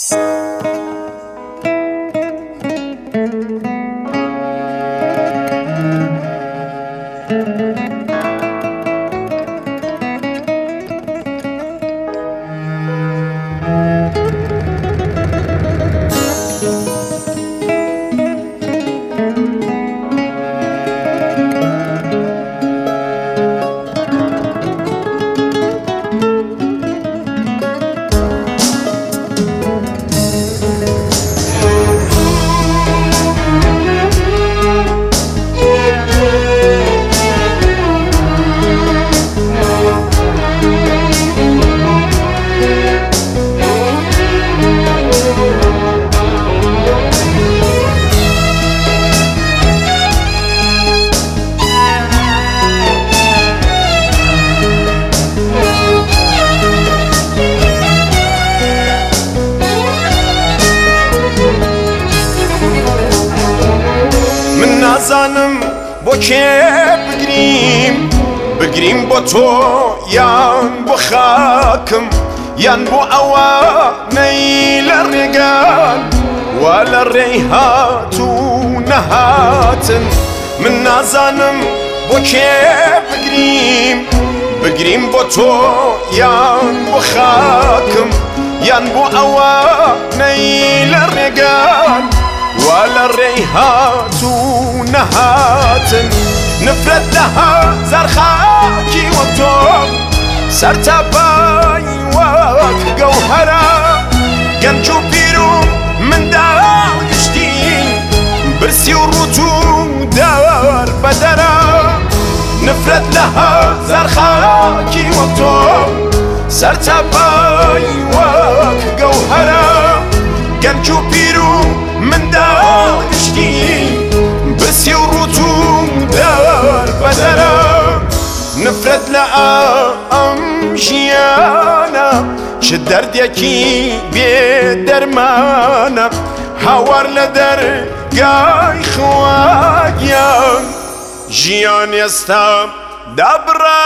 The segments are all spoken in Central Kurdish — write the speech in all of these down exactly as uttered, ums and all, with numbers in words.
نازانم بۆ کێ بگریم بگریم بۆ تۆ یان بۆ خاکم یان بۆ ئەوانەی لە ڕێگان وا لە ڕێی هات و نەهاتن. من نازانم بۆ کێ بگریم بگریم بۆ تۆ یان بۆ خاکم یان بۆ ئەوانەی لە ڕێگان وا لە ڕێی هات و نەهاتن. نفرەت لە هەزار خاکی وەک تۆ سەرتاپای وەک گەوهەرە گەنج و پیر و منداڵ گشتین برسی و ڕوت و دەوەر بەدەرە. نفرەت لە هەزار خاکی وەک تۆ سەرتاپای وەک گەوهەرە گەنج و پیر و منداڵ گشتین برسی و ڕوت و دەوەر بەدەرە. نفرەت لە ئەم ژیانە چ دەردێکی بێ دەرمانە هاوار لە دەرگای خواگیان ژیان ئێستا دابڕانە.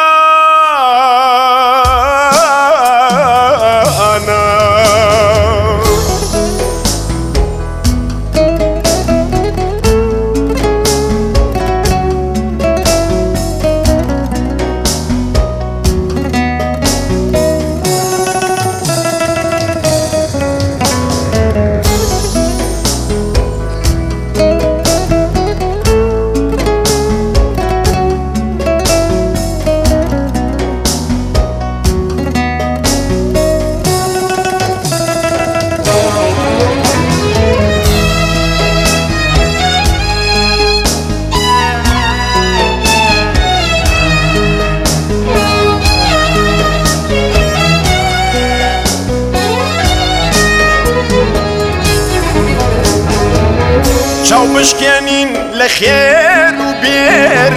چاو بشکێنین لە خێر و بێر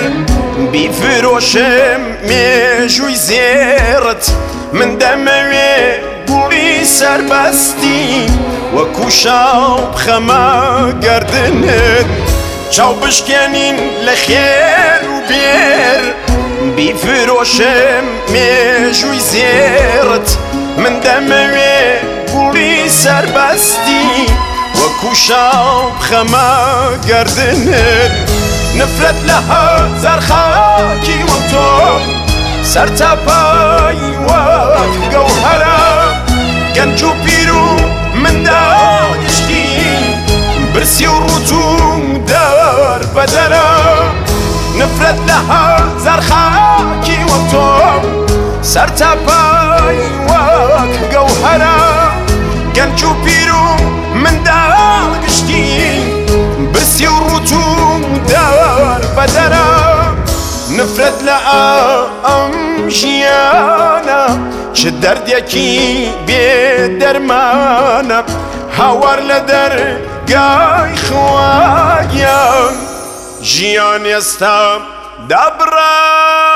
بیفرۆشم مێژووی زێڕت. من دەمەوێ گوڵی سەربەستی وەکو شاو بخەمە گەردنت. چاو بشکێنین لە خێر و بێر بیفرۆشم مێژووی زێڕت. من دەمەوێ گوڵی سەربەستی وەکو شاو بخەمە گەردنت. نفرەت لە هەزار خاکی وەک تۆ سەرتاپای وەک گەوهەرە گەنج و پیر و منداڵ گشتین برسی و ڕوت و دەوەر بەدەرە. نفرەت لە هەزار خاکی وەک تۆ سەرتاپای وەک گەوهەرە گەنج و پیر و منداڵ گشتین برسی و ڕوت و دەوەر بەدەرە. نفرەت لە ئەم ژیانە چ دەردێکی بێ دەرمانە هاوار لە دەرگای خواگیان ژیان ئێستا دابڕانە.